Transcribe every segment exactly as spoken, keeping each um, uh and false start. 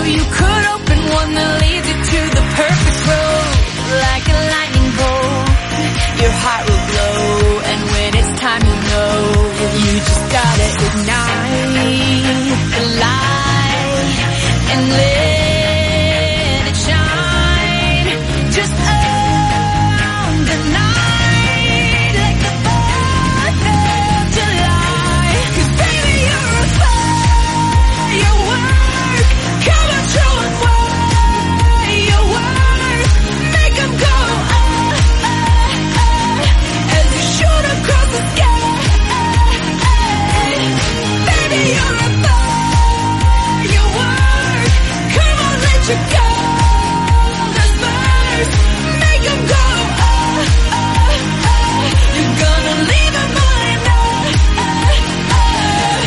you could open one that leads you to the perfect road. Like a lightning bolt, your heart will glow, and when it's time you know, you just gotta ignite the light and let it shine. Just own the night like the fourth of July. 'Cause baby you're a firework. Come on, show 'em what you're worth. Make 'em go ah, ah, ah, as you shoot across the sky. Baby you're a firework. Come on, let your colors burst. Make 'em go ah, ah, ah. You're gonna leave 'em all in ah, ah, ah.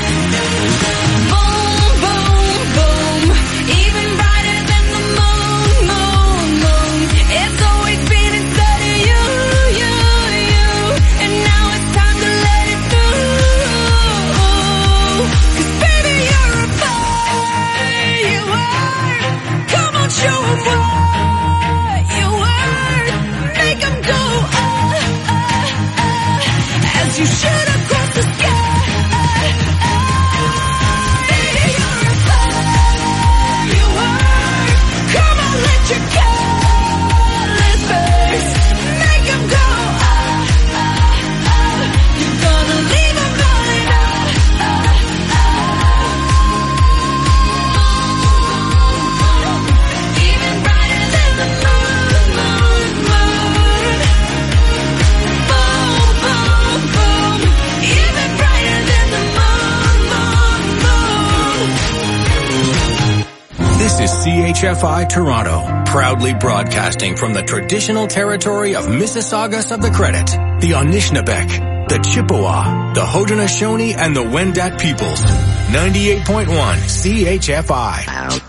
Boom, boom, boom. Even brighter than the moon, moon, moon. It's always been inside of you, you, you. And now it's time to let it through. 'Cause baby you're a firework. Come on, show 'em what you're worth. Make 'em go ah, ah, ah, as you shoot across the sky. Baby you're a firework. Come on, let your colors burst. Make 'em go ah, ah, ah. You're gonna leave 'em all in ah, ah, ah. Even brighter than the moon, moon, moon. Boom, boom, boom. Even brighter than the moon, moon, moon. This is C H F I Toronto, proudly broadcasting from the traditional territory of Mississaugas of the Credit, the Anishinaabeg, the Chippewa, the Haudenosaunee, and the Wendat peoples. ninety-eight point one C H F I.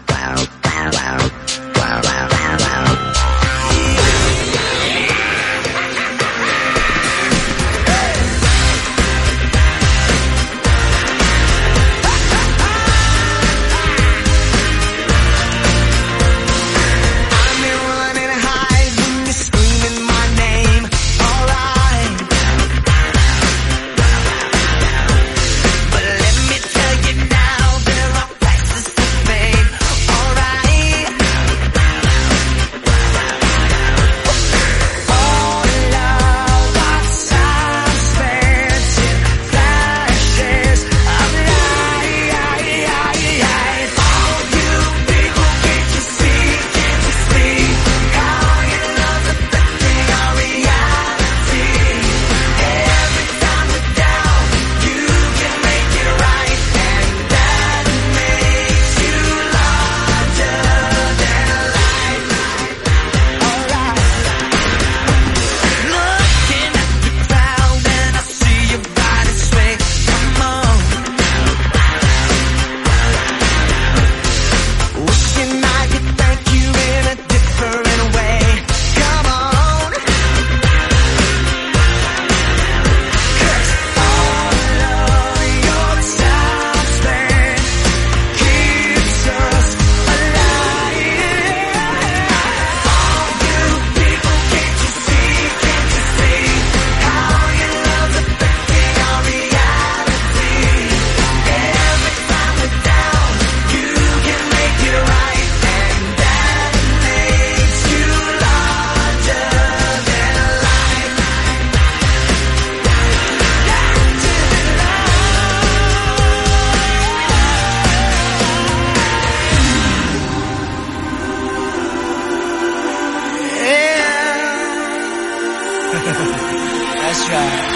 That's right.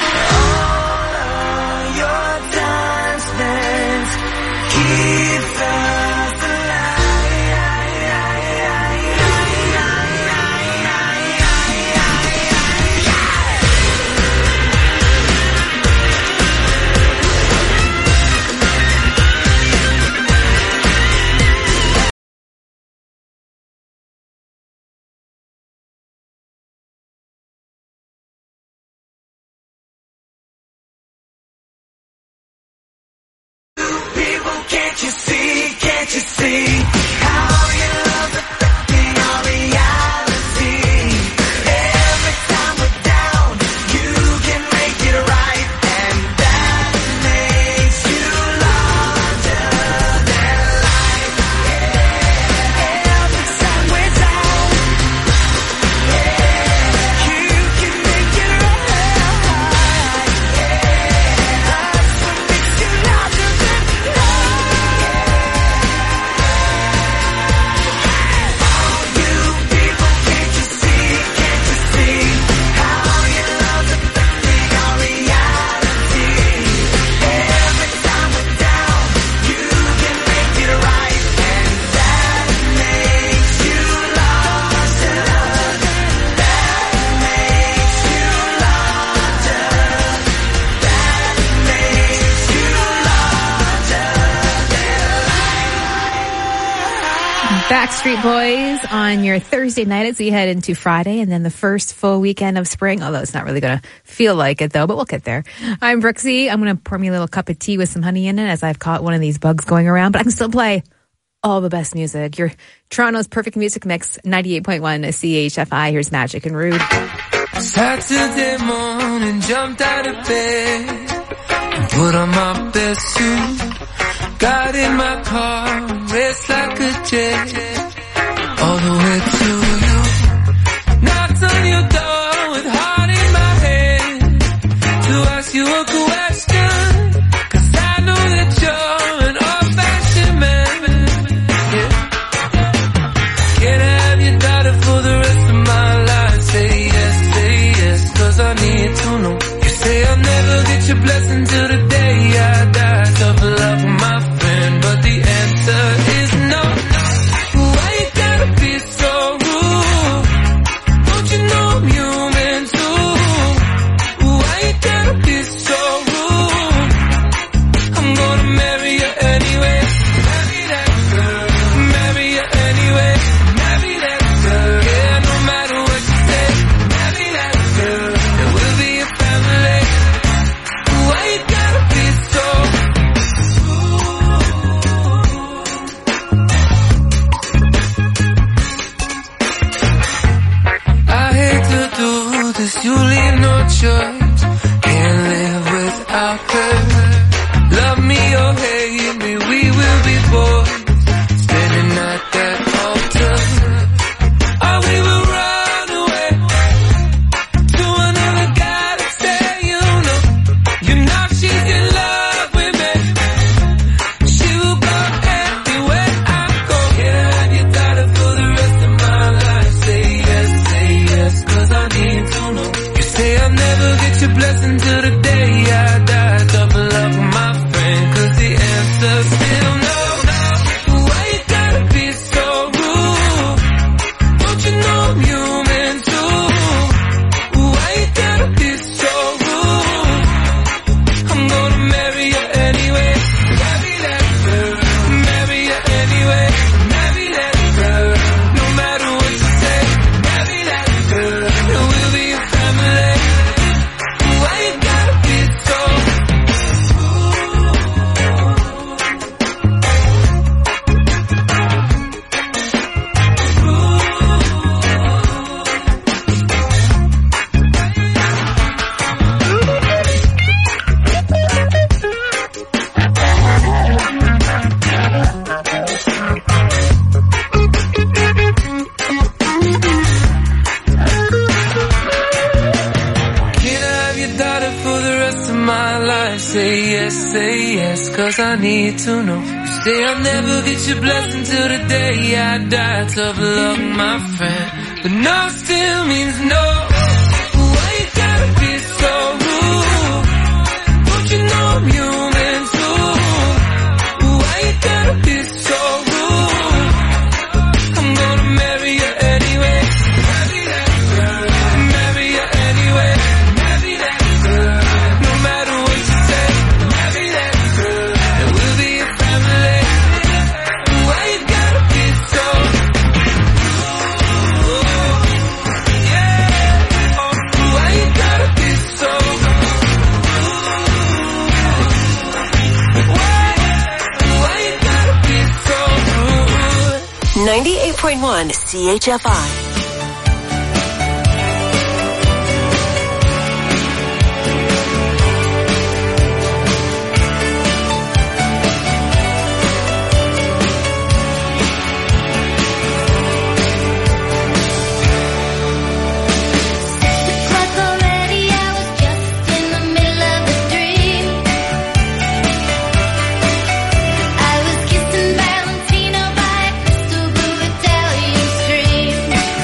All of your time spent keeps us can't you see? Backstreet Boys on your Thursday night as we head into Friday and then the first full weekend of spring, although it's not really going to feel like it though, but we'll get there. I'm Brooksy. I'm going to pour me a little cup of tea with some honey in it as I've caught one of these bugs going around, but I can still play all the best music. Your Toronto's perfect music mix, ninety-eight point one C H F I. Here's Magic and Rude. Saturday morning, jumped out of bed and put on my best suit. Got in my car, raced like a jet, all the way to you. Knocked on your door with heart in my head to ask you a question, 'cause I know that you're an old-fashioned man. Yeah. Can I have your daughter for the rest of my life? Say yes, say yes, 'cause I need to know. You say I'll never get your blessing till the day I die. Tough love with my friend, but the answer is no. Why you gotta be so rude? Don't you know I'm human too? Why you gotta be so rude? I'm gonna marry you anyway. Marry that girl. Marry you anyway. Marry that girl. Yeah, no matter what you say. Marry that girl. And we'll be a family. Why you gotta be so you leave no choice, can't live without her. Love me or hate me, we will be boys, standing at that altar. Or we will run away to another guy to say, you know, you know she's in love with me. She will go anywhere I go. Can I have your daughter for the rest of my life? Say yes, say yes, 'cause I need to know. Say I'll never get your blessing till the day I die. Double up with my friend, 'cause the answer's still no. Why you gotta be so rude? Don't you know I'm human too? Why you gotta be so rude? I'm gonna marry you anyway. Marry that girl. Marry you anyway. Marry that girl. No matter what you say. Marry that girl. And we'll be a family. Why you gotta be so say yes, say yes, 'cause I need to know. You say I'll never get your blessing till the day I die. Tough luck, my friend, but no still means no. Why you gotta be so rude? Don't you know I'm human too? Why you gotta be so rude? I'm gonna marry you anyway. Marry that girl. Marry you anyway. Marry that girl. No matter what you say. Marry that girl. And we'll be a family. Why you gotta be so yeah. Oh, why you gotta be so why, why you gotta be so rude? ninety-eight point one C H F I. I was kissing Valentino by a crystal blue Italian street.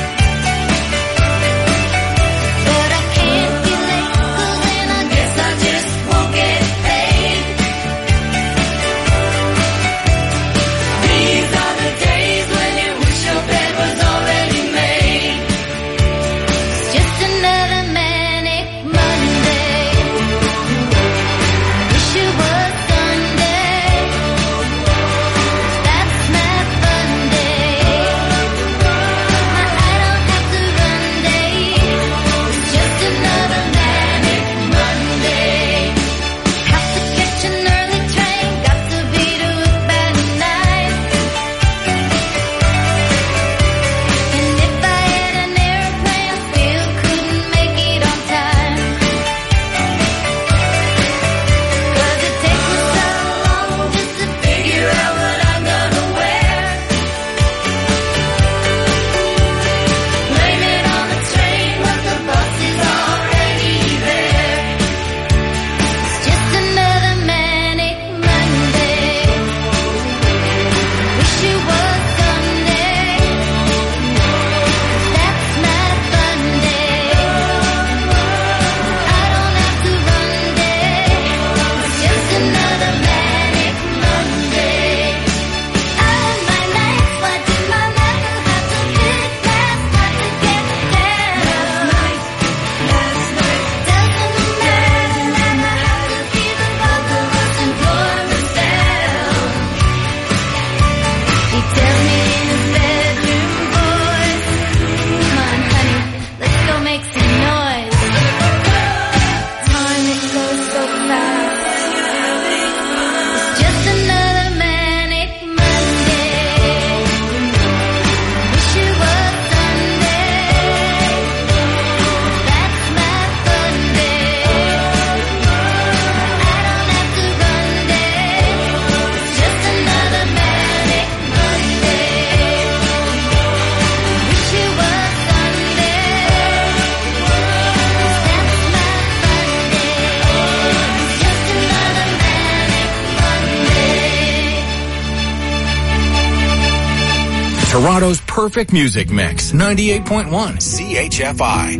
Toronto's perfect music mix, ninety-eight point one C H F I.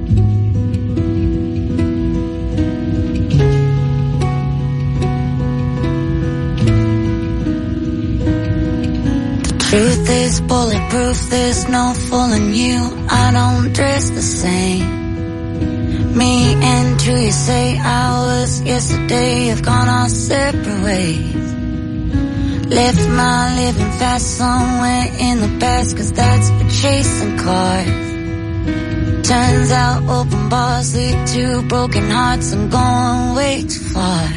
Truth is bulletproof, there's no fooling you. I don't dress the same. Me and who you say I was yesterday have gone our separate ways. Left my living fast somewhere in the past, cause that's for chasing cars. Turns out open bars lead to broken hearts. I'm going way too far.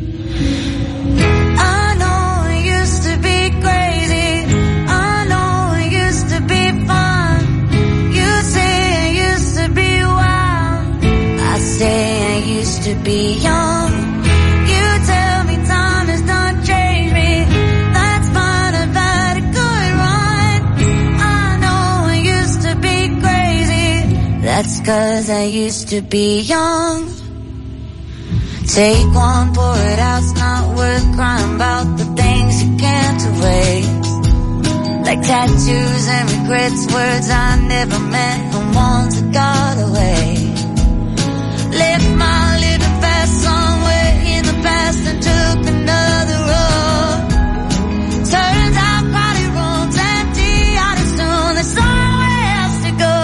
I know it used to be crazy. I know it used to be fun. You say it used to be wild. I say I used to be young. You tell me time has done changed me. That's fine, I've had a good run. I know I used to be crazy. That's cause I used to be young. Take one, pour it out, it's not worth crying about the things you can't erase. Like tattoos and regrets, words I never meant and ones that got away. Left my living fast somewhere in the past and took another road. Turns out crowded rooms empty out of soon, there's somewhere else to go.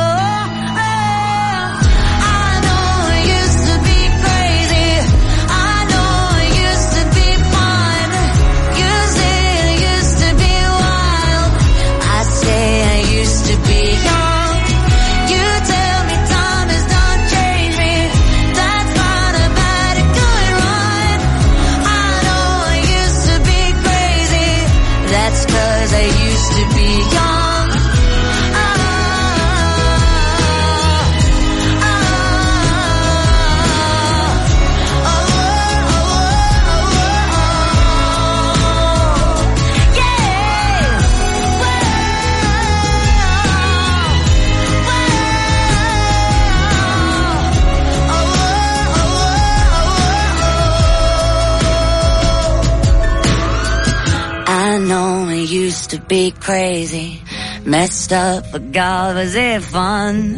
Used to be crazy, messed up, but God, was it fun?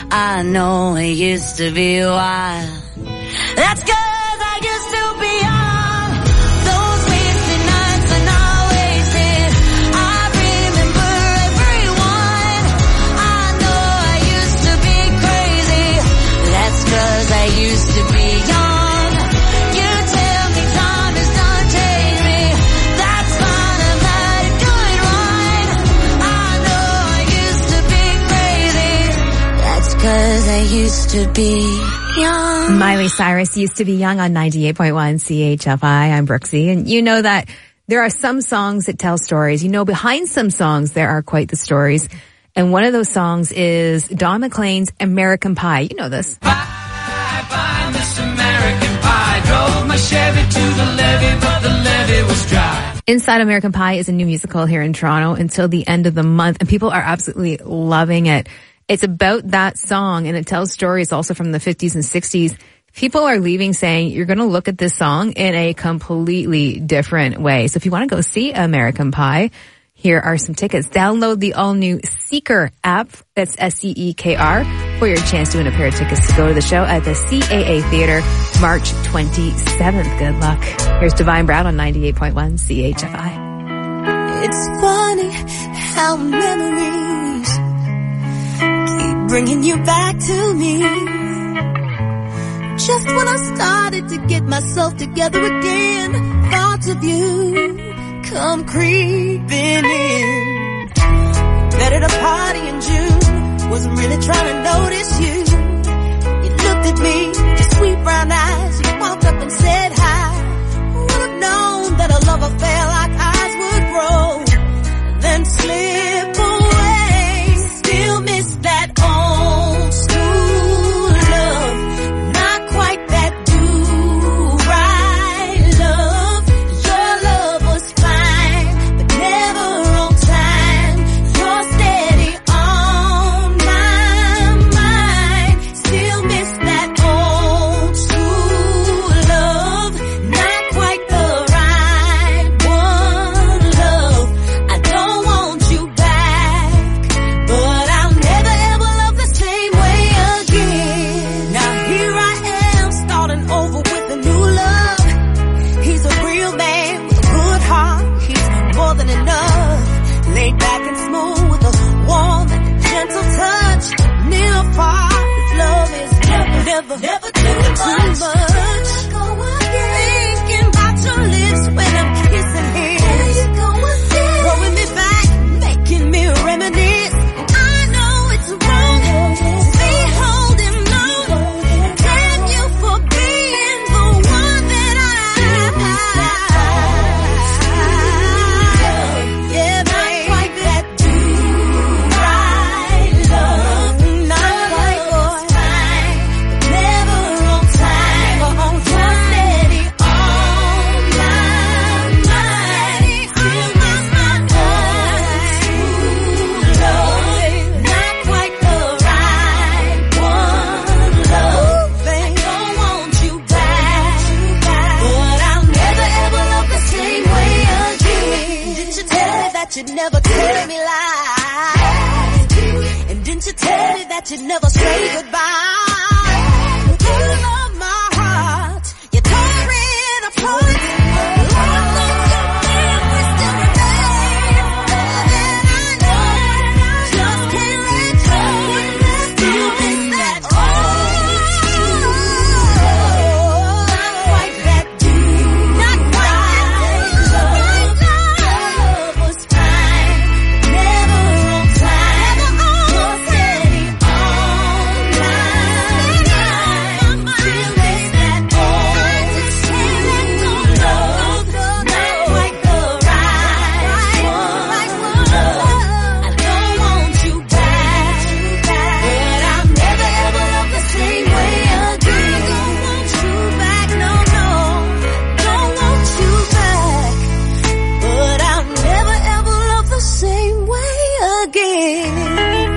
I know it used to be wild. That's cause I used to be young. Those wasted nights are not wasted. I remember everyone. I know I used to be crazy. That's cause I used to be young. You tell me time has done changed me. That's fine, I've had a good run. I know I used to be crazy. That's cause I used to be young. Miley Cyrus used to be young on ninety-eight point one C H F I. I'm Brooksy. And you know that there are some songs that tell stories. You know, behind some songs, there are quite the stories. And one of those songs is Don McLean's American Pie. You know this. Bye, bye, Miss American Pie. Drove my Chevy to the levee, but the levee was dry. Inside American Pie is a new musical here in Toronto until the end of the month. And people are absolutely loving it. It's about that song, and it tells stories also from the fifties and sixties. People are leaving saying you're going to look at this song in a completely different way. So if you want to go see American Pie, here are some tickets. Download the all-new Seeker app, that's S C E K R, for your chance to win a pair of tickets to go to the show at the C A A Theatre, March twenty-seventh. Good luck. Here's Divine Brown on ninety-eight point one C H F I. It's funny how memories keep bringing you back to me. Just when I started to get myself together again, thoughts of you come creeping in. Met at a party in June, wasn't really trying to notice you. You looked at me, your sweet brown eyes, you walked up and said hi. Would have known that a love affair like ours would grow, then slip away. Still miss that old school love, not quite that do-right love. Your love was fine, but never on time. You're steady on my mind. Still miss that old school love, not quite the right one. never, never too much. Too much. Thinking about your lips when I'm kissing him. There you go again. Throwing me back, making me reminisce. I know it's wrong to be holding on. Damn you for being the one that I am. Yeah, not quite that do right love. Not quite on time, but never on time. On time, steady on my mind. Still miss my old true love. Not quite the right one, love. I don't want you back, but I'll never ever love the same way again. Didn't you tell me that you'd never tell me lies? And didn't you tell me that you'd never say goodbye? You love my heart, you tore it apart. Lord knows your memory still remains. And I know, just can't let go. Still miss that old true love. Not quite that dude, not quite that love. Love was fine, never on time. Never on steady on my mind. Still miss that old true love. Not quite the right one, love. I don't want you back, but I'll never ever love the same way again. Don't want you back, no, no. Don't want you back, but I'll never ever love the same way again.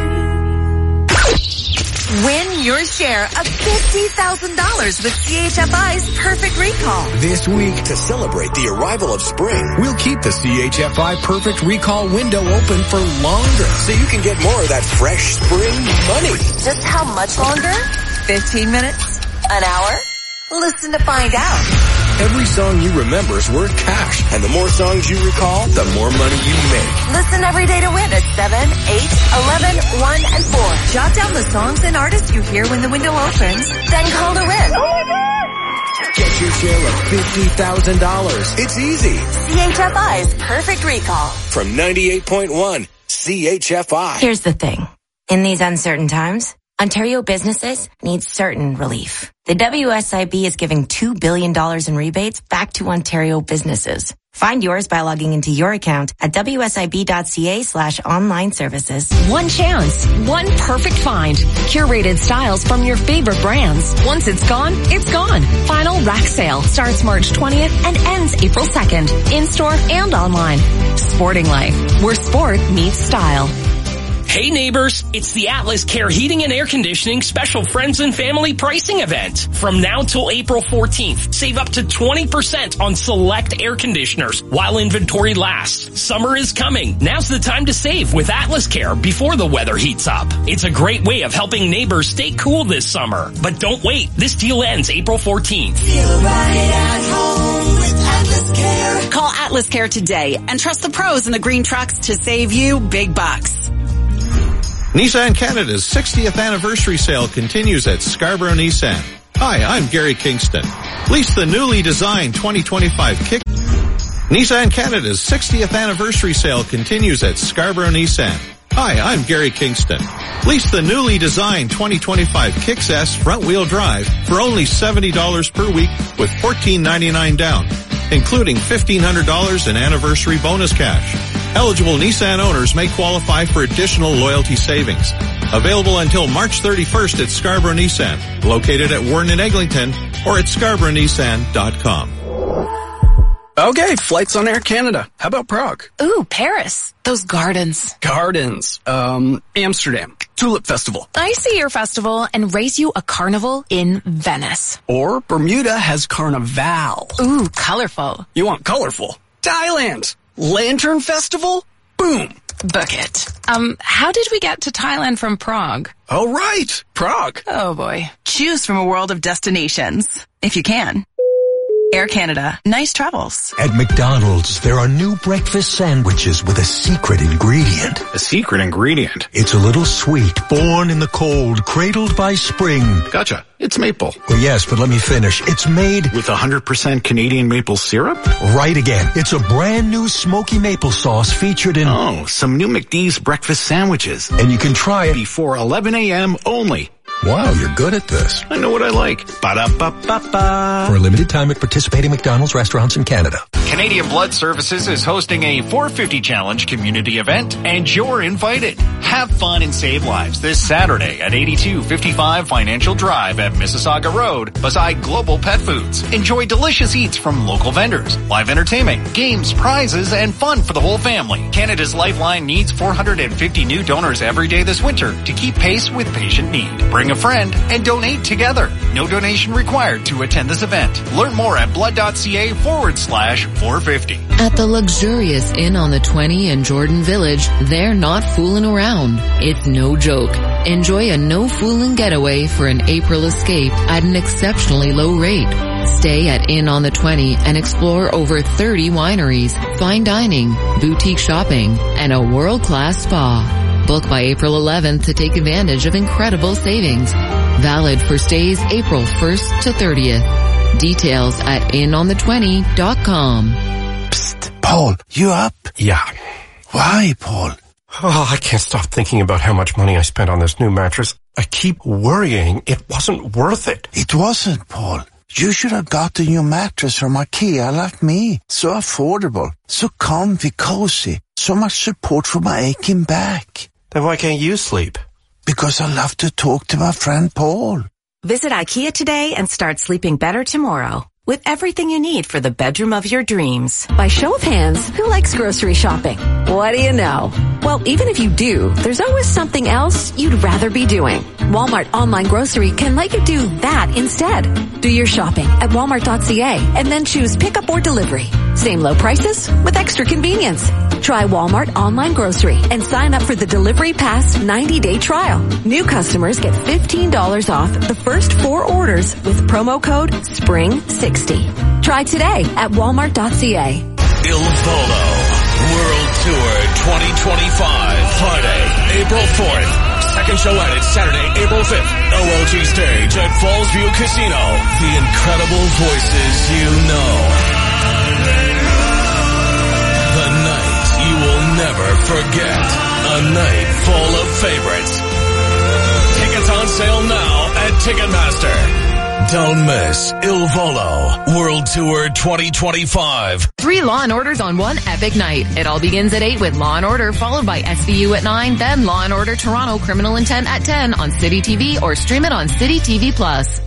Win your share of fifty thousand dollars with C H F I's Perfect Recall. This week, to celebrate the arrival of spring, we'll keep the C H F I Perfect Recall window open for longer so you can get more of that fresh spring money. Just how much longer? fifteen minutes? An hour? Listen to find out. Every song you remember is worth cash, and the more songs you recall, the more money you make. Listen every day to win at seven, eight, eleven, one, and four. Jot down the songs and artists you hear when the window opens, then call to win. Get your share of fifty thousand dollars. It's easy. C H F I's Perfect Recall. From ninety-eight point one, C H F I. Here's the thing. In these uncertain times, Ontario businesses need certain relief. The W S I B is giving two billion dollars in rebates back to Ontario businesses. Find yours by logging into your account at W S I B dot C A slash online services. One chance, one perfect find. Curated styles from your favorite brands. Once it's gone, it's gone. Final rack sale starts March twentieth and ends April second. In-store and online. Sporting Life, where sport meets style. Hey neighbors, it's the Atlas Care Heating and Air Conditioning Special Friends and Family Pricing Event. From now till April fourteenth, save up to twenty percent on select air conditioners while inventory lasts. Summer is coming. Now's the time to save with Atlas Care before the weather heats up. It's a great way of helping neighbors stay cool this summer. But don't wait, this deal ends April fourteenth. Feel right at home with Atlas Care. Call Atlas Care today and trust the pros in the green trucks to save you big bucks. Nissan Canada's sixtieth anniversary sale continues at Scarborough Nissan. Hi, I'm Gary Kingston. Lease the newly designed twenty twenty-five Kick. Nissan Canada's sixtieth anniversary sale continues at Scarborough Nissan. Hi, I'm Gary Kingston. Lease the newly designed twenty twenty-five Kicks S front-wheel drive for only seventy dollars per week with fourteen ninety-nine down, including fifteen hundred dollars in anniversary bonus cash. Eligible Nissan owners may qualify for additional loyalty savings. Available until March thirty-first at Scarborough Nissan, located at Warren and Eglinton, or at scarborough nissan dot com. Okay, flights on Air Canada. How about Prague? Ooh, Paris. Those gardens. Gardens. Um, Amsterdam. Tulip Festival. I see your festival and raise you a carnival in Venice. Or Bermuda has Carnival. Ooh, colorful. You want colorful? Thailand. Lantern Festival? Boom. Book it. Um, how did we get to Thailand from Prague? Oh, right. Prague. Oh, boy. Choose from a world of destinations, if you can. Air Canada. Nice travels. At McDonald's, there are new breakfast sandwiches with a secret ingredient. A secret ingredient? It's a little sweet, born in the cold, cradled by spring. Gotcha. It's maple. Well, yes, but let me finish. It's made with one hundred percent Canadian maple syrup? Right again. It's a brand new smoky maple sauce featured in... Oh, some new McD's breakfast sandwiches. And you can try it before eleven a.m. only. Wow, you're good at this. I know what I like. Ba-da-ba-ba-ba. For a limited time at participating McDonald's restaurants in Canada. Canadian Blood Services is hosting a four fifty Challenge community event, and you're invited. Have fun and save lives this Saturday at eighty-two fifty-five Financial Drive at Mississauga Road, beside Global Pet Foods. Enjoy delicious eats from local vendors, live entertainment, games, prizes, and fun for the whole family. Canada's Lifeline needs four hundred fifty new donors every day this winter to keep pace with patient need. Bring a friend and donate together. No donation required to attend this event. Learn more at blood.ca forward slash 450. At the luxurious Inn on the twenty in Jordan Village, they're not fooling around. It's no joke. Enjoy a no-fooling getaway for an April escape at an exceptionally low rate. Stay at Inn on the twenty and explore over thirty wineries, fine dining, boutique shopping, and a world-class spa. Book by April eleventh to take advantage of incredible savings. Valid for stays April first to thirtieth. Details at in on the twenty dot com. Psst, Paul, you up? Yeah. Why, Paul? Oh, I can't stop thinking about how much money I spent on this new mattress. I keep worrying it wasn't worth it. It wasn't, Paul. You should have gotten your mattress from IKEA like me. So affordable, so comfy, cozy, so much support for my aching back. Then why can't you sleep? Because I love to talk to my friend Paul. Visit IKEA today and start sleeping better tomorrow with everything you need for the bedroom of your dreams. By show of hands, who likes grocery shopping? What do you know? Well, even if you do, there's always something else you'd rather be doing. Walmart Online Grocery can let you do that instead. Do your shopping at walmart dot c a and then choose pickup or delivery. Same low prices with extra convenience. Try Walmart Online Grocery and sign up for the Delivery Pass ninety day trial. New customers get fifteen dollars off the first four orders with promo code spring sixty. Try today at walmart dot c a. Il Volo World Tour twenty twenty-five. Friday, April fourth. Second show added Saturday, April fifth. O L G stage at Fallsview Casino. The incredible voices you know. The night you will never forget. A night full of favorites. Tickets on sale now at Ticketmaster. Don't miss Il Volo World Tour twenty twenty-five. Three Law and Orders on one epic night. It all begins at eight with Law and Order, followed by S V U at nine, then Law and Order Toronto Criminal Intent at ten on City T V or stream it on City T V Plus.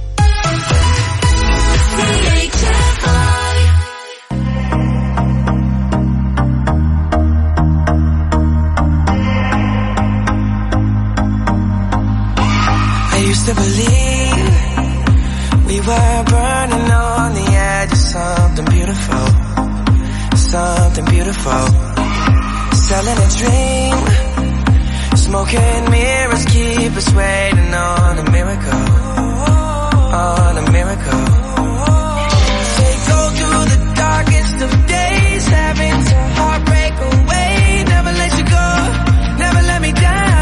I used to believe we were burning on the edge of something beautiful, something beautiful. Selling a dream, smoking mirrors keep us waiting on a miracle, on a miracle. They go through the darkest of days, having to heartbreak away. Never let you go, never let me down.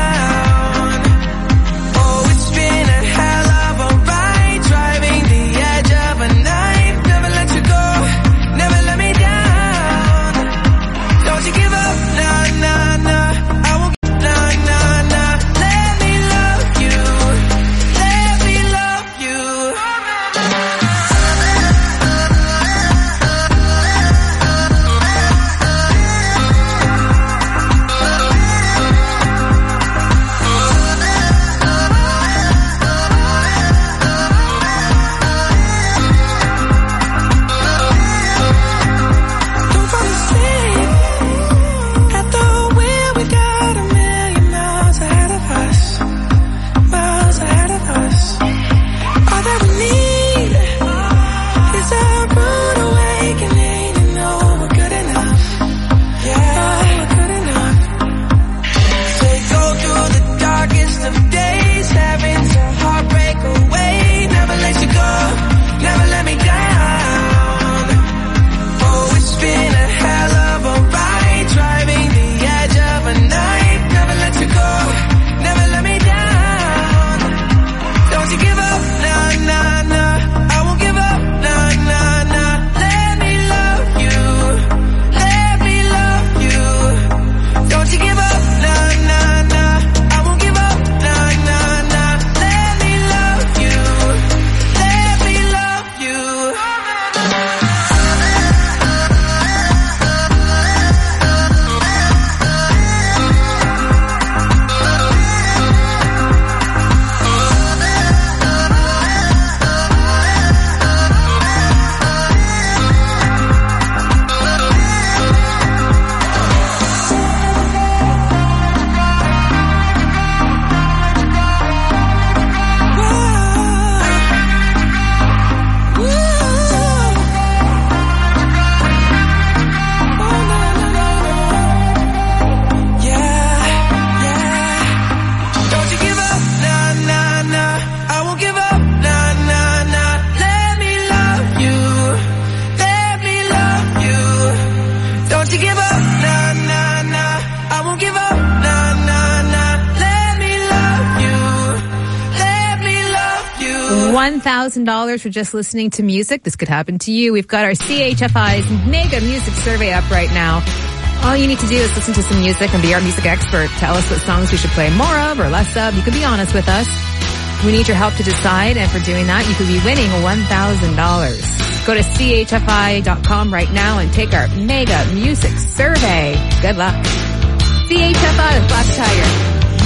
one thousand dollars for just listening to music. This could happen to you. We've got our C H F I's Mega Music Survey up right now. All you need to do is listen to some music and be our music expert. Tell us what songs we should play more of or less of. You can be honest with us. We need your help to decide, and for doing that, you could be winning one thousand dollars. Go to C H F I dot com right now and take our Mega Music Survey. Good luck. C H F I with Black Tiger.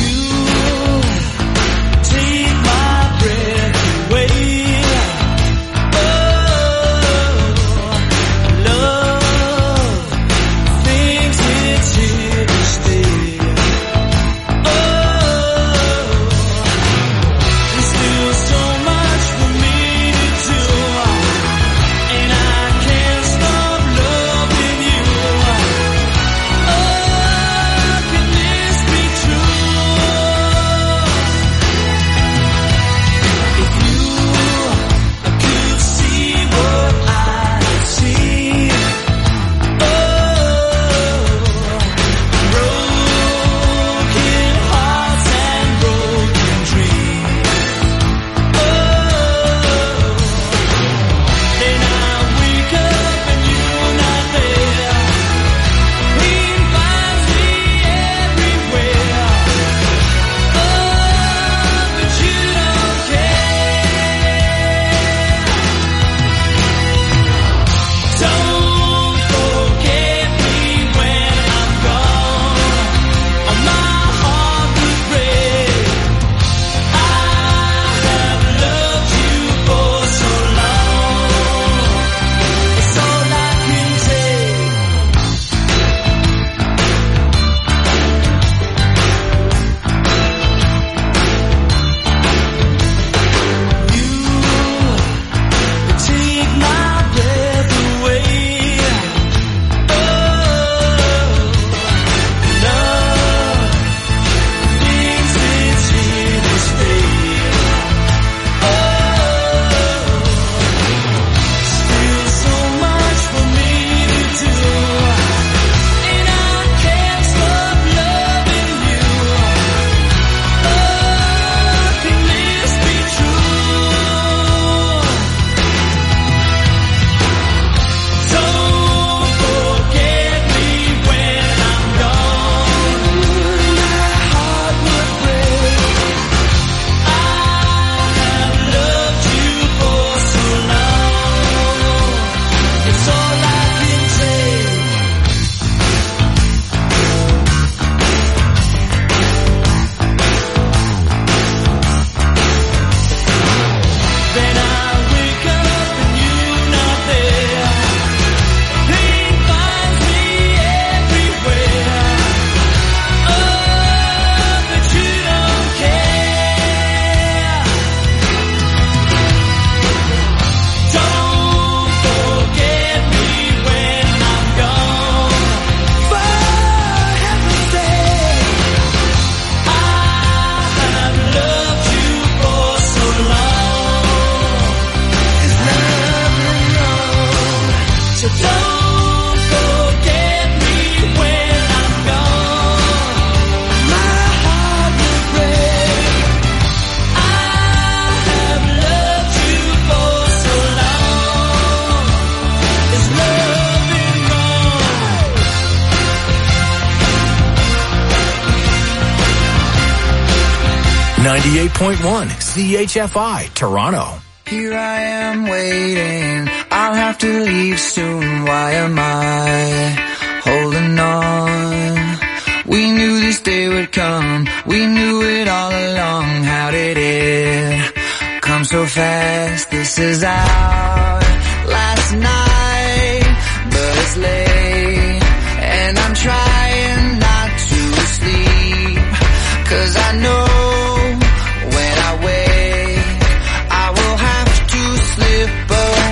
Take my breath away. ninety-eight point one C H F I, Toronto. Here I am waiting, I'll have to leave soon, why am I holding on? We knew this day would come, we knew it all along, how did it come so fast? This is our last night, but it's late, and I'm trying not to sleep, cause I know when I wake, I will have to slip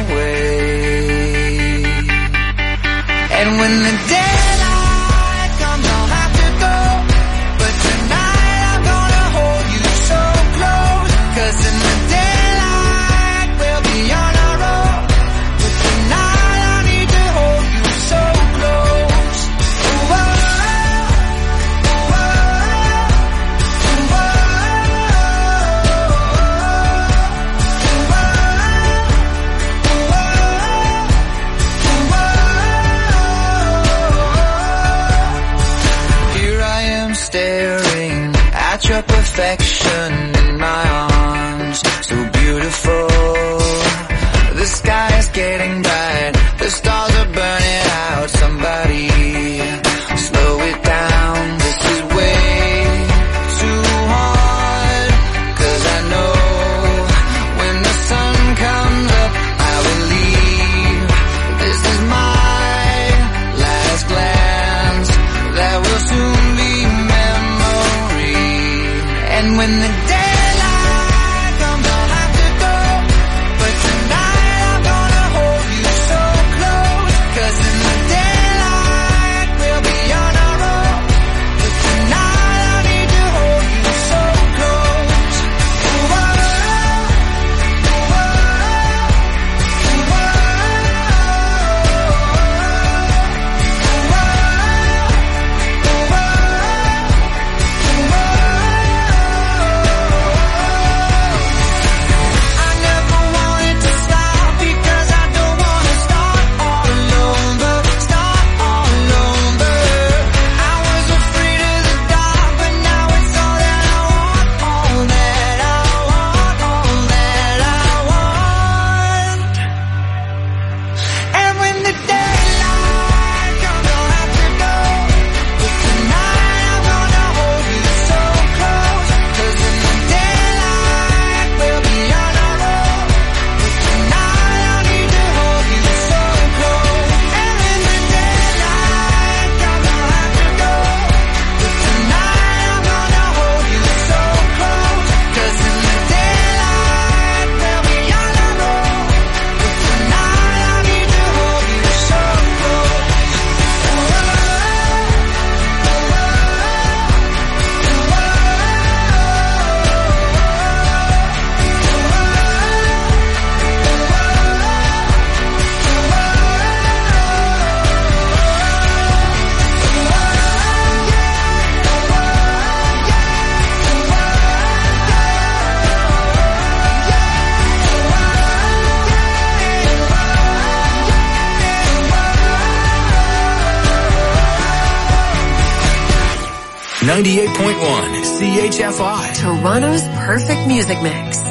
away. And when the daylight comes, I'll have to go. But tonight I'm gonna hold you so close. Cause in the daylight we'll be on our own. But tonight I need to hold you so close. Ooh, oh. staring at your perfection in my arms. So beautiful. The sky is getting bright. The stars are burning out. Somebody slow it down. This is way too hard. Cause I know when the sun comes up, I will leave. This is my last glance. That will soon be memory. And when the daylight comes, I'll have to go. But tonight I'm gonna hold you so close. Cause in the daylight we'll be on our own. But tonight I need to hold you so close. Ooh, oh, ooh, oh, ooh, I never wanted to stop because I don't wanna start all alone, but start all alone, but I was afraid of the dark, but now it's all that I want, all that I want, all that I want. And when the daylight comes, I'll have to go. But tonight I'm gonna hold you so close. Cause in the daylight we'll be on our own. But tonight I need to hold you so close. And when the daylight comes, I'll have to go. But tonight I'm gonna hold you so close. Cause in the daylight we'll be on our own. But tonight I need to hold you so close. ninety-eight point one C H F I. Toronto's perfect music mix.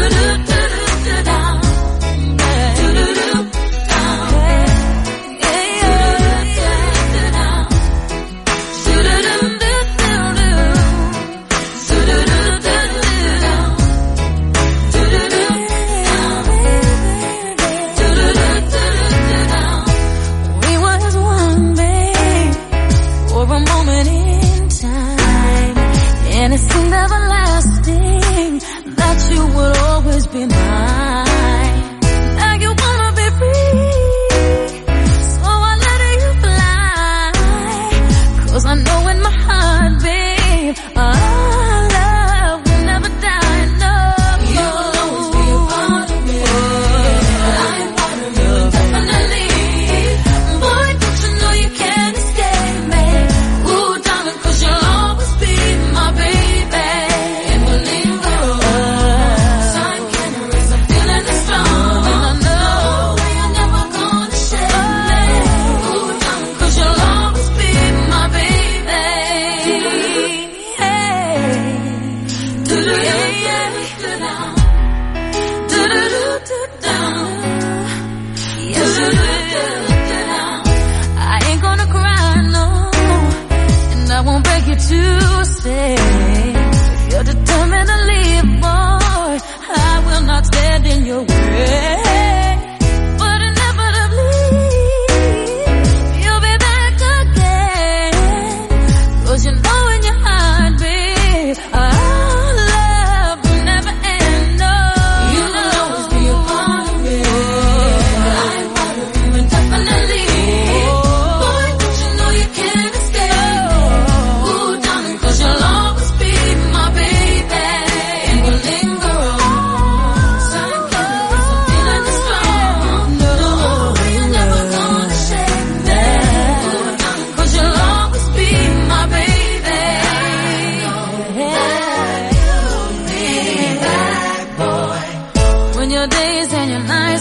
Yeah.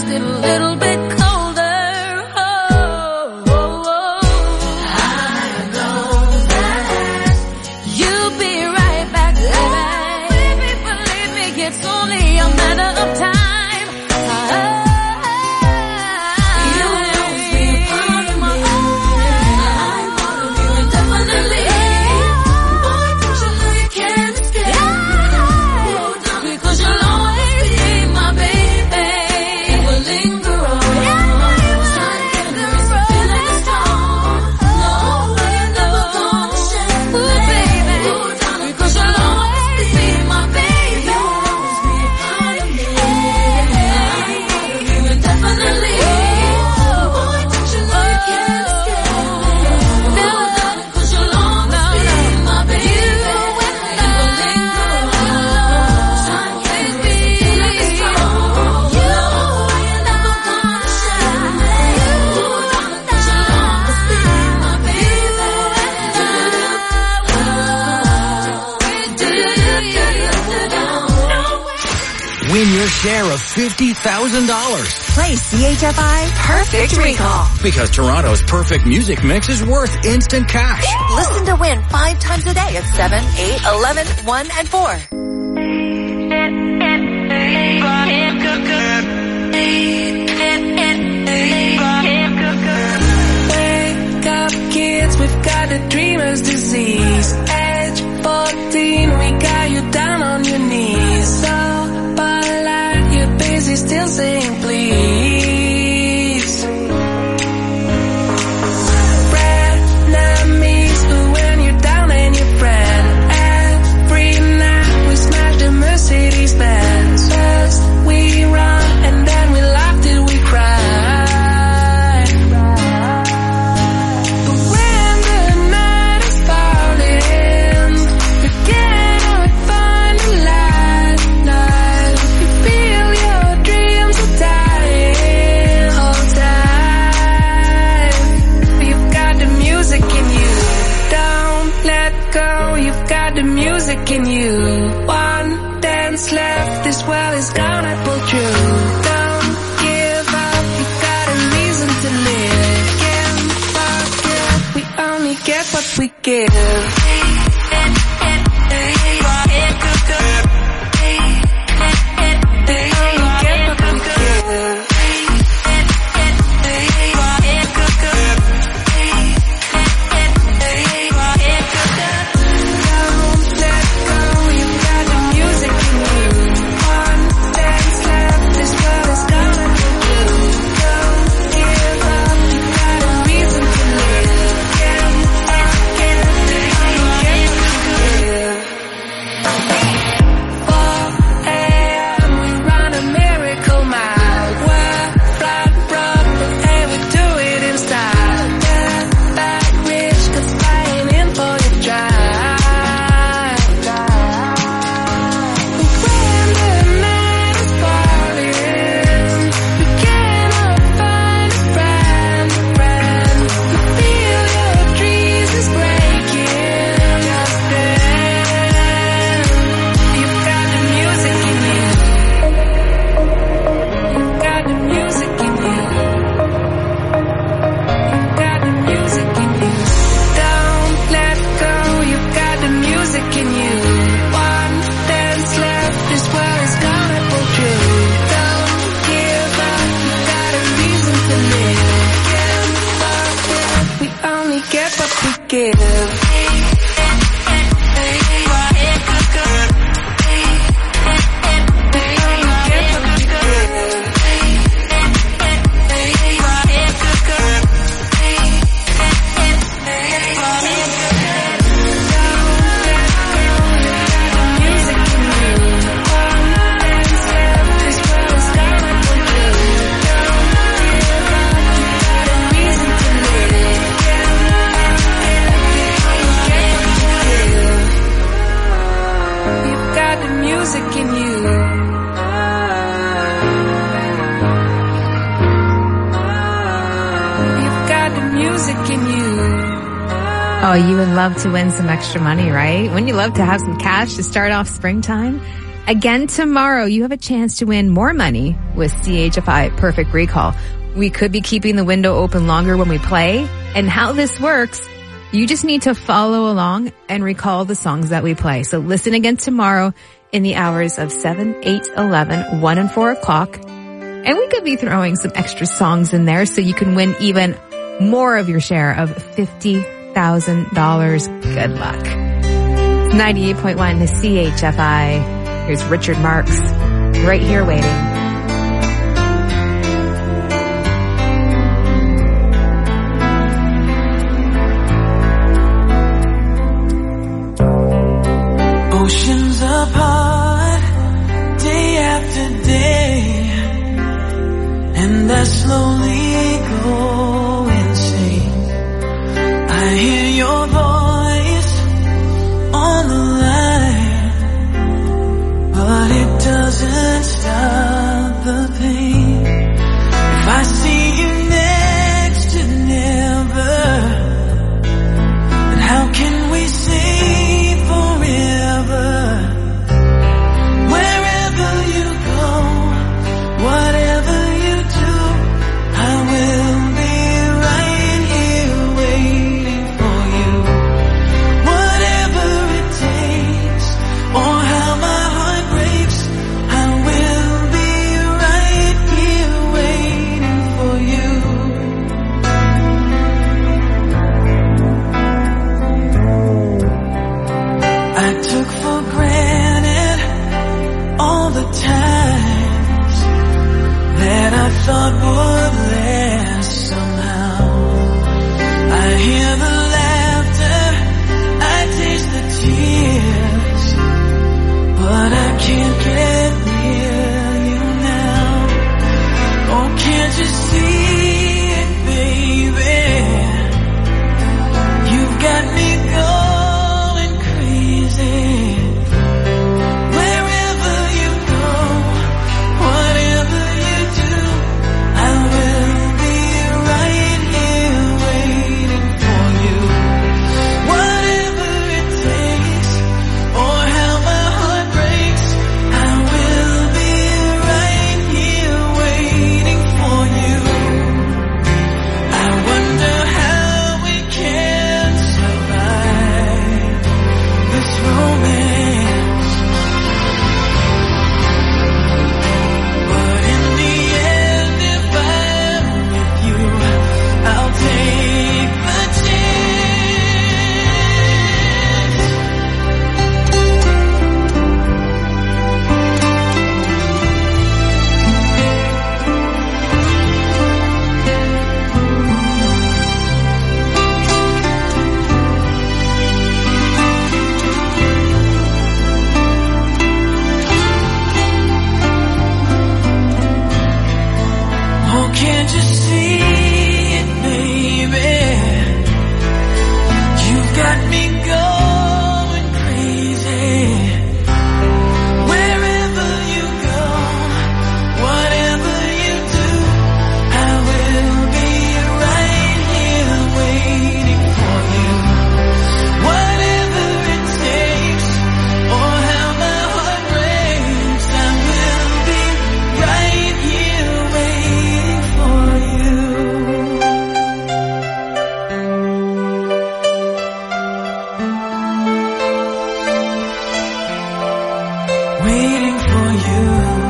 get a little bit colder. Oh, oh, oh. I know that you'll be right back, baby. Believe me, it's only a matter of time. Win your share of fifty thousand dollars. Play C H F I Perfect Recall. Because Toronto's perfect music mix is worth instant cash. Listen to win five times a day at seven, eight, eleven, one, and four. Wake up, kids, we've got the dreamer's disease. Age fourteen, we got you down on your knees. So polite, you're busy still saying please. Frenemies, but when you're down and your friend. Every night we smash the Mercedes Benz. First we run and then we laugh till we cry. But when the night is falling, we cannot find the light. Night, you feel your dreams are dying. Hold tight, you've got the music in you. Don't let go, you've got the music in you. One dance left, this world is gonna pull through. Don't give up, you've got a reason to live. Can't forget, we only get what we give. They only get what we give. Don't let go, you've got the music in you. One dance left, this world is gonna pull through. Don't give up, you've got a reason to live. Can't forget, they only get what we give. four a.m. we run a miracle mile. We're flat broke, but hey, we do it in style. Get back rich, 'cause buying in for your drive. When the night is falling, we cannot find a friend, friend. You feel your dreams is breaking. Just then, you've got the music in you. You've got the music in you. You've got the music in you. Don't let go, you've got the music in you. One dance left, this world is gonna pull through. Don't give up, you've got a reason to live. Can't forget, we only get what we give. They only get what we give. You've got the music in you. You've got the music in you. Oh, you would love to win some extra money, right? Wouldn't you love to have some cash to start off springtime? Again tomorrow, you have a chance to win more money with C H F I Perfect Recall. We could be keeping the window open longer when we play. And how this works, you just need to follow along and recall the songs that we play. So listen again tomorrow in the hours of seven, eight, eleven, one, and four o'clock. And we could be throwing some extra songs in there so you can win even more of your share of fifty thousand dollars. Good luck. ninety-eight point one to C H F I. Here's Richard Marx right here waiting. Oceans apart, day after day, and I slowly go insane. I hear your voice on the line, but it doesn't stop the pain. If I see you next to never, then how can we say forever? Wherever you go, whatever you do, I will be right here waiting for you. Whatever it takes, or how my heart breaks, I will be right here waiting for you. I took for granted all the times that I thought would last somehow. I hear the laughter, I taste the tears, but I can't get near you now. Oh, can't you see it, baby? You've got me going crazy. Wherever you go, whatever you do, I will be right here waiting for you. Whatever it takes, or how my heart breaks, I will be right here waiting for you. I wonder how we can survive this romance, but in the end, if I'm with you, I'll take the chance. Oh, can't you see it, baby? You've got me going crazy. Wherever you go, whatever you do, I will be right here waiting for you. Whatever it takes, or how my heart breaks, I will be right here waiting for you. Waiting for you.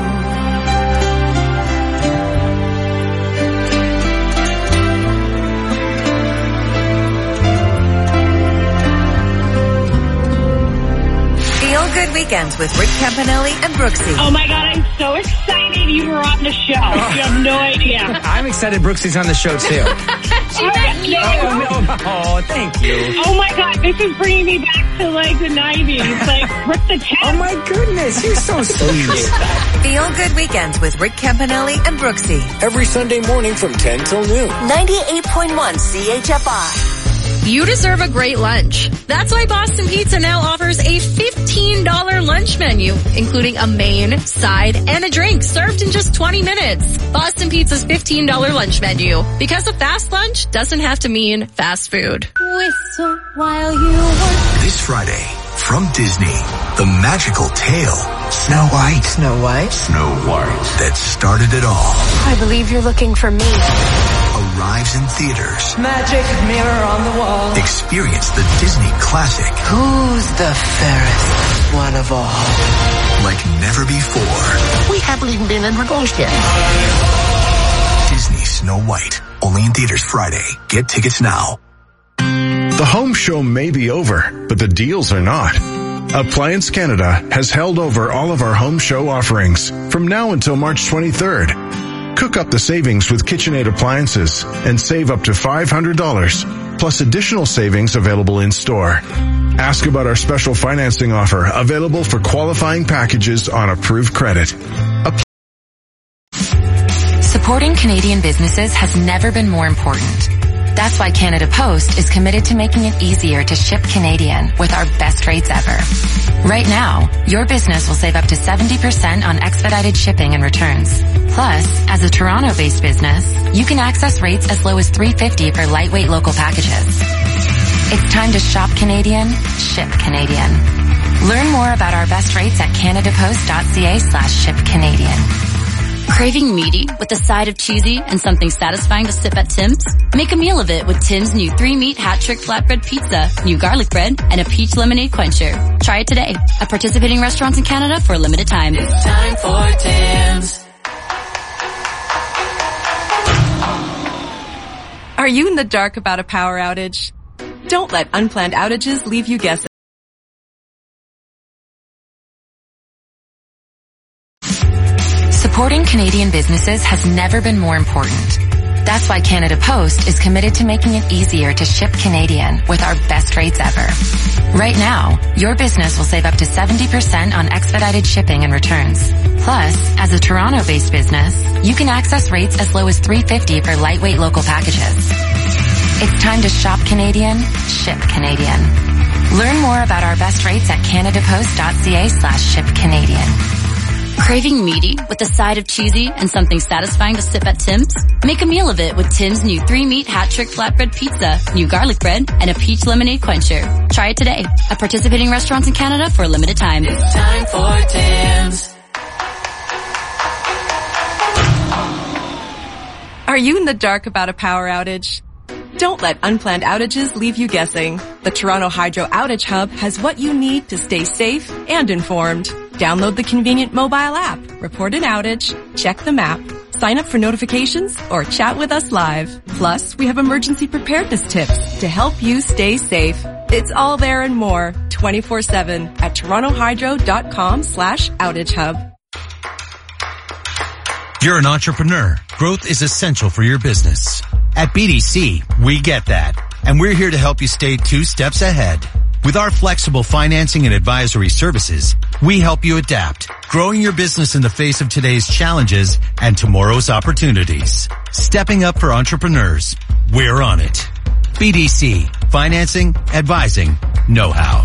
Feel Good Weekends with Rick Campanelli and Brooksy. Oh my God, I'm so excited you were on the show. You have no idea. I'm excited Brooksy's on the show too. Oh, no. Oh, no. Oh, thank you. Oh my God, this is bringing me back to like the nineties, like Rick the Tent. Oh my goodness, you're so sweet. Feel Good Weekends with Rick Campanelli and Brooksy. Every Sunday morning from ten till noon. ninety-eight point one C H F I. You deserve a great lunch. That's why Boston Pizza now offers a fifteen dollars lunch menu, including a main, side, and a drink served in just twenty minutes. Boston Pizza's fifteen dollars lunch menu. Because a fast lunch doesn't have to mean fast food. Whistle while you work. This Friday, From Disney, the magical tale. Snow White. Snow White? Snow White. That started it all. I believe you're looking for me. Arrives in theaters. Magic mirror on the wall. Experience the Disney classic. Who's the fairest one of all? Like never before. We haven't even been introduced yet. Disney Snow White. Only in theaters Friday. Get tickets now. The home show may be over, but the deals are not. Appliance Canada has held over all of our home show offerings from now until March twenty-third. Cook up the savings with KitchenAid appliances and save up to five hundred dollars, plus additional savings available in store. Ask about our special financing offer available for qualifying packages on approved credit. App- Supporting Canadian businesses has never been more important. That's why Canada Post is committed to making it easier to ship Canadian with our best rates ever. Right now, your business will save up to seventy percent on expedited shipping and returns. Plus, as a Toronto-based business, you can access rates as low as three dollars and fifty cents for lightweight local packages. It's time to shop Canadian, ship Canadian. Learn more about our best rates at canadapost.ca slash ship Canadian. Craving meaty with a side of cheesy and something satisfying to sip at Tim's? Make a meal of it with Tim's new three-meat hat-trick flatbread pizza, new garlic bread, and a peach lemonade quencher. Try it today at participating restaurants in Canada for a limited time. It's time for Tim's. Are you in the dark about a power outage? Don't let unplanned outages leave you guessing. Supporting Canadian businesses has never been more important. That's why Canada Post is committed to making it easier to ship Canadian with our best rates ever. Right now, your business will save up to seventy percent on expedited shipping and returns. Plus, as a Toronto-based business, you can access rates as low as three dollars and fifty cents for lightweight local packages. It's time to shop Canadian, ship Canadian. Learn more about our best rates at canadapost.ca slash ship Canadian. Craving meaty with a side of cheesy and something satisfying to sip at Tim's? Make a meal of it with Tim's new three-meat hat-trick flatbread pizza, new garlic bread, and a peach lemonade quencher. Try it today at participating restaurants in Canada for a limited time. It's time for Tim's. Are you in the dark about a power outage? Don't let unplanned outages leave you guessing. The Toronto Hydro Outage Hub has what you need to stay safe and informed. Download the convenient mobile app, report an outage, check the map, sign up for notifications, or chat with us live. Plus, we have emergency preparedness tips to help you stay safe. It's all there and more, twenty-four seven at torontohydro.com slash outage hub. You're an entrepreneur. Growth is essential for your business. At B D C, we get that, and we're here to help you stay two steps ahead. With our flexible financing and advisory services, we help you adapt, growing your business in the face of today's challenges and tomorrow's opportunities. Stepping up for entrepreneurs. We're on it. B D C, financing, advising, know-how.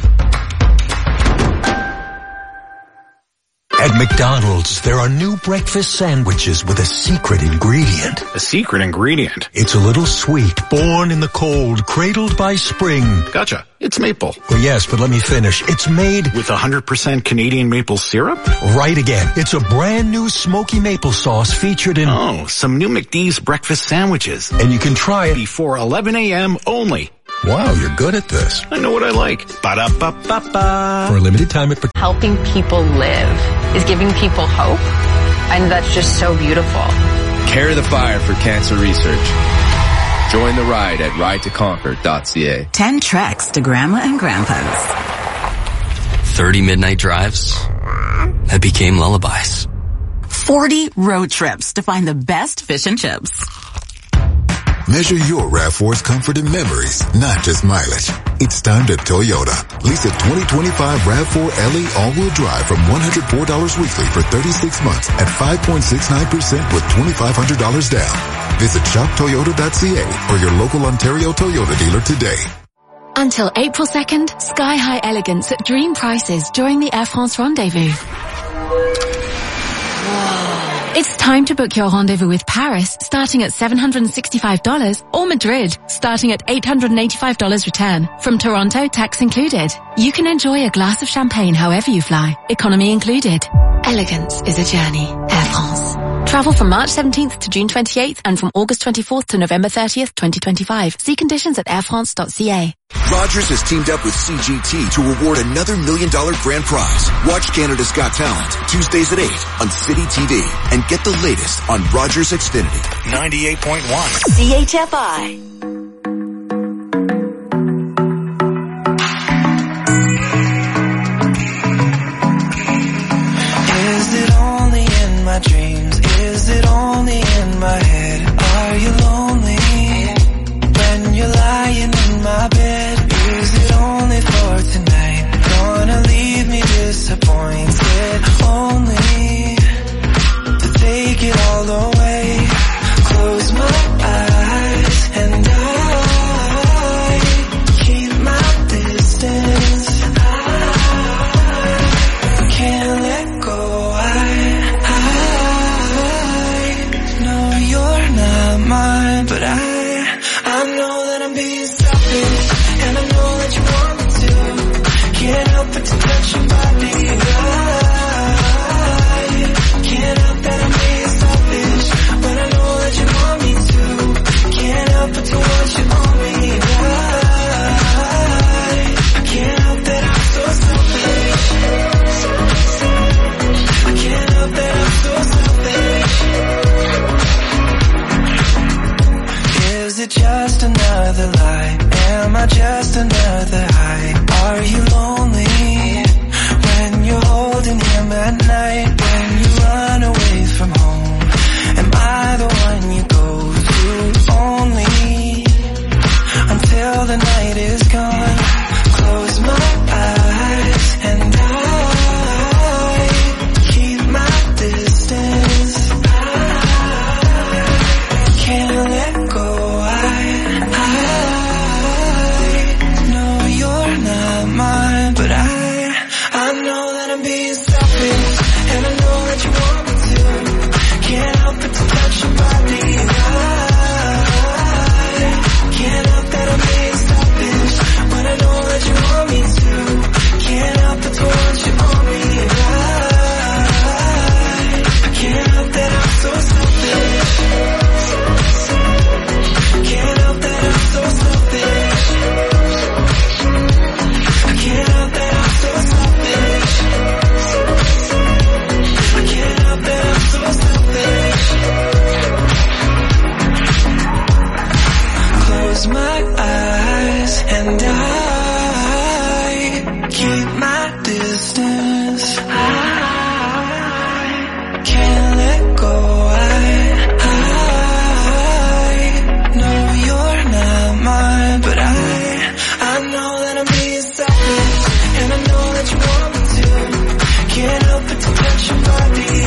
At McDonald's, there are new breakfast sandwiches with a secret ingredient. A secret ingredient? It's a little sweet, born in the cold, cradled by spring. Gotcha. It's maple. Well, yes, but let me finish. It's made with one hundred percent Canadian maple syrup? Right again. It's a brand new smoky maple sauce featured in... Oh, some new McD's breakfast sandwiches. And you can try it before eleven a.m. only. Wow, you're good at this. I know what I like. Ba-da-ba-ba-ba. For a limited time at... Helping people live is giving people hope, and that's just so beautiful. Carry the fire for cancer research. Join the ride at ride to conquer dot c a. Ten treks to Grandma and Grandpa's. Thirty midnight drives that became lullabies. Forty road trips to find the best fish and chips. Measure your RAV four's comfort and memories, not just mileage. It's time to Toyota. Lease a twenty twenty-five RAV four L E all-wheel drive from one hundred four dollars weekly for thirty-six months at five point six nine percent with twenty-five hundred dollars down. Visit shop toyota dot c a or your local Ontario Toyota dealer today. Until April second, sky-high elegance at dream prices during the Air France Rendezvous. Whoa. It's time to book your rendezvous with Paris, starting at seven hundred sixty-five dollars, or Madrid, starting at eight hundred eighty-five dollars return. From Toronto, tax included. You can enjoy a glass of champagne however you fly, economy included. Elegance is a journey. Air France. Travel from March seventeenth to June twenty-eighth and from August twenty-fourth to November thirtieth, twenty twenty-five. See conditions at air france dot c a. Rogers has teamed up with C G T to award another million dollar grand prize. Watch Canada's Got Talent Tuesdays at eight on City T V and get the latest on Rogers Xfinity. ninety-eight point one C H F I. Is it only in my dreams? Is it only in my head? Are you lonely when you're lying in my bed? Is it only for tonight? Gonna leave me disappointed, only to take it all away. Close my eyes and I keep my distance. I can't let go. I, I know you're not mine, but I I know that I'm being selfish, and I know that you want me to. Can't help but to touch your body. I can't help that I'm being selfish, but I know that you want me to. Can't help but to want you on me. I can't help that I'm so selfish. I can't help that I'm so selfish. Is it just another lie? Am I just another high? Are you lonely when you're holding him at night? When you run away from home, am I the one you go to only until the night is gone? Close my eyes and I keep my distance. I can't let go. But I, I know that I'm being selfish, and I know that you want me to. Can't help but to touch your body. I can't help that I'm being selfish, but I know that you want me to. Can't help but to want you on me. I can't help that I'm so selfish. Can't help that I'm so selfish. Can't help that I'm so selfish. I can't help that I'm so selfish. Close my eyes and I keep my distance. I can't let go. I, I know you're not mine, but I, I know that I'm being selfish, and I know that you want me to. Can't help but to touch your body.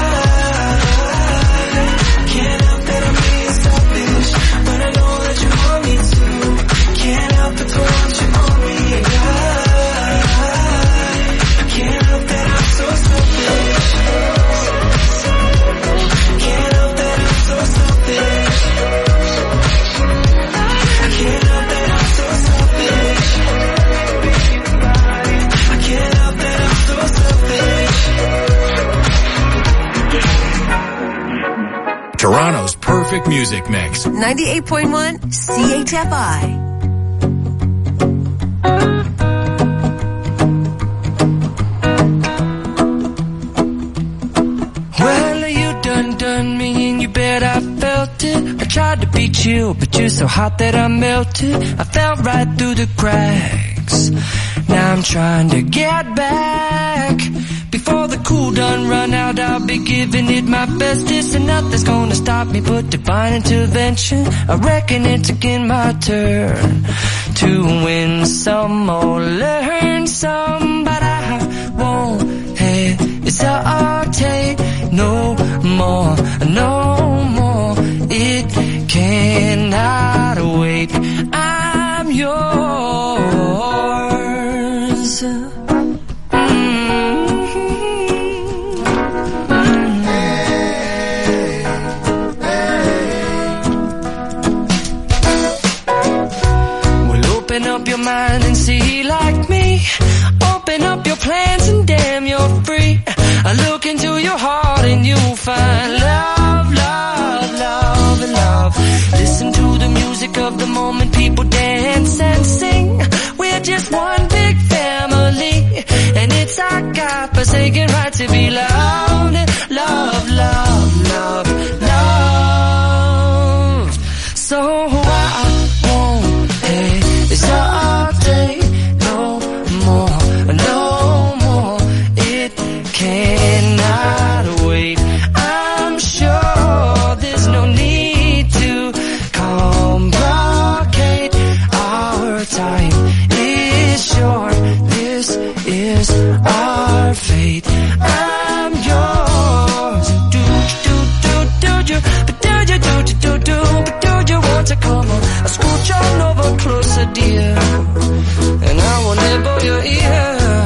I can't help that I'm being selfish, but I know that you want me to. Can't help but to want you on me. I can't help that I'm so selfish. Can't help that I'm so selfish. I can't help that I'm so selfish. I can't help that I'm so selfish. Toronto's perfect music mix. ninety-eight point one C H F I. Well, you done done me and you bet I felt it. I tried to beat you, but you're so hot that I melted. I fell right through the cracks. Now I'm trying to get back. Before the cool done run out, I'll be giving it my bestest, and nothing's gonna stop me but divine intervention. I reckon it's again my turn to win some or learn some, but I won't hesitate no more, no more. It cannot wait. I'm yours. your mind and see like me. Open up your plans and damn, you're free. I look into your heart and you'll find love, love, love, and love. Listen to the music of the moment, people dance and sing. We're just one big family, and it's our God-forsaken right to be loved. Love, love, love, love. So I won't hesitate no more, no more. It cannot wait. I'm sure there's no need to complicate. Our time is short. This is our fate. I'm yours. Do do do do do, but do you do do do do, but do you want to come on? I scooch on over closer, dear, and I will nibble your ear.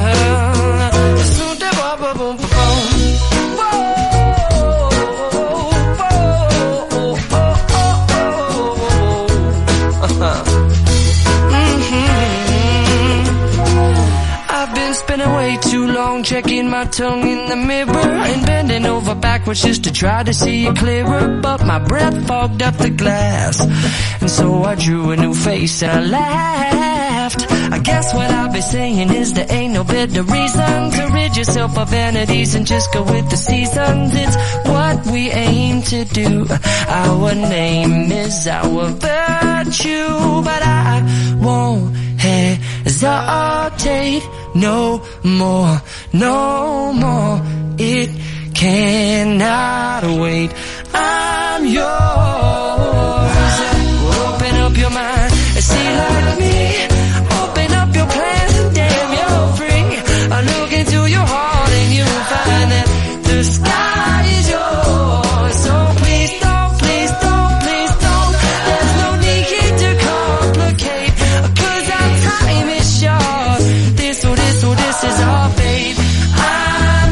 Spending way too long checking my tongue in the mirror and bending over backwards just to try to see it clearer, but my breath fogged up the glass, and so I drew a new face and I laughed. I guess what I'll be saying is there ain't no better reason to rid yourself of vanities and just go with the seasons. It's what we aim to do. Our name is our virtue, but I won't hesitate no more, no more. It cannot wait. I'm yours. Open up your mind and see like me. Open up your plans and damn, you're free. I look into your heart and you'll find that the sky is yours. So please don't, please don't, please don't. There's no need here to complicate, 'cause our time is short. This or this or this is our fate. I'm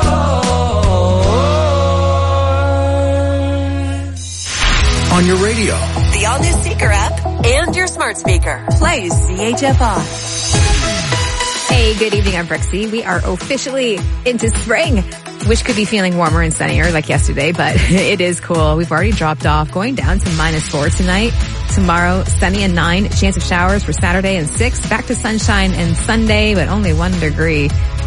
yours. On your radio, the all-new Seeker app, and your smart speaker. Play C H F R. Hey, good evening. I'm Brixie. We are officially into spring, which could be feeling warmer and sunnier like yesterday, but it is cool. We've already dropped off, going down to minus four tonight. Tomorrow, sunny and nine. Chance of showers for Saturday and six. Back to sunshine and Sunday, but only one degree.